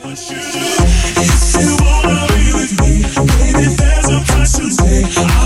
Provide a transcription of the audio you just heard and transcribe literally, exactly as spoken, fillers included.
If you wanna be with me, baby, there's a price to pay.